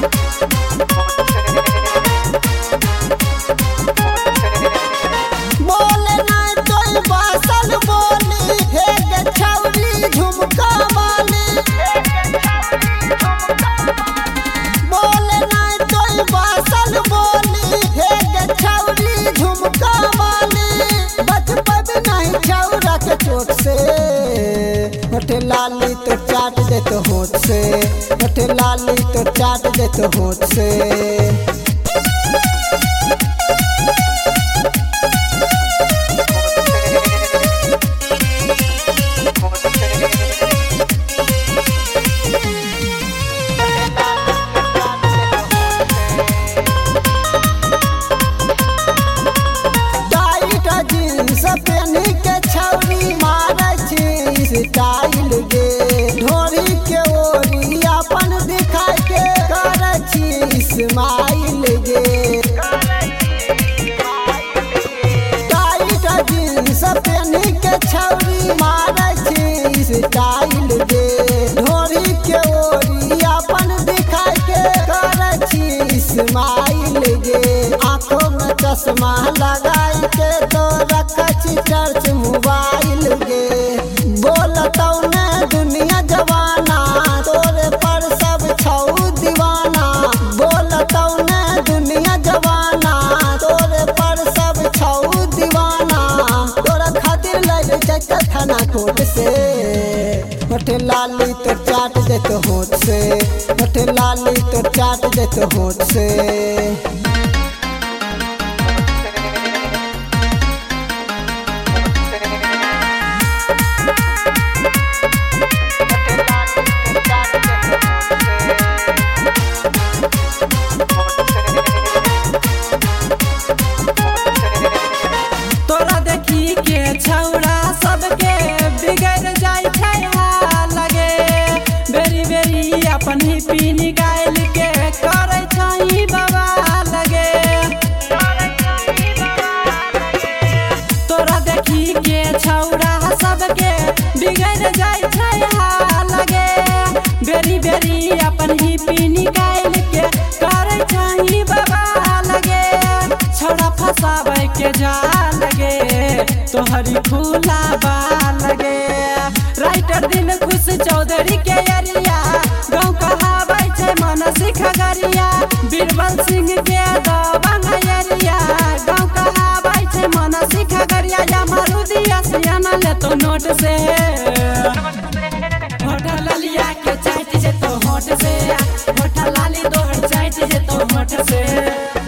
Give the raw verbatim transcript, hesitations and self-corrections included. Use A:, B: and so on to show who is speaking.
A: बोले ना कोई बासल बोली हे गे छौरी झुमका वाली। बोले ना कोई बासल बोली हे गे छौरी झुमका वाली। बच पब नहीं छौरा के चोट से होठ लाली तो चाट दे तो होठ से। होठ लाली तो चाट दे तो होठ से। जींस पहनी के छौरी मारे छी स्टाइल गे। ढोरी के ओरी अपन दिखाई के करे छी स्माइल गे। टाइट जींस पहनी के छौरी मारे छी स्टाइल गे। ढोरी के ओरी अपन दिखाई के करे छी स्माइल गे। आँखों में चश्मा लगाई के तो रखा छी टर्च मोबाइल गे। बोलतौ ने दुनिया जवाना तोरे पर सब छौ दीवाना। बोलतौ ने दुनिया जवाना तोरे पर सब छौ दीवाना। तोरा खातिर लग जाए थाना कोर्ट से। होठ लाली तो चाट दे तो होठ से। होठ लाली तो चाट दे तो होठ से।
B: तोरा देखी के छौरा सबके बिगड़ जाय छै लगे। बेरी बेरी अपन ही पी निकाल के करे छै बाबा लगे। तोरा देखी के छौरा सबके बिगड़ जाय छै लगे। बेरी बेरी अपन ही पी निकाल के करे छै बाबा लगे। छौरा फसावे के जा लगे तोहरी खुला बा लगे। राइटर दिन खुश चौधरी के एरिया गाँव कहावे छै मानसी खगड़िया। बीरबल सिंह के दबंग एरिया गाँव कहावे छै मानसी खगड़िया। या मारुदिया सियाना ले तो नोट से। होठ लालिया के चाट जे तो होठ से। होठ लाली दोहर चाट जे तो होठ से।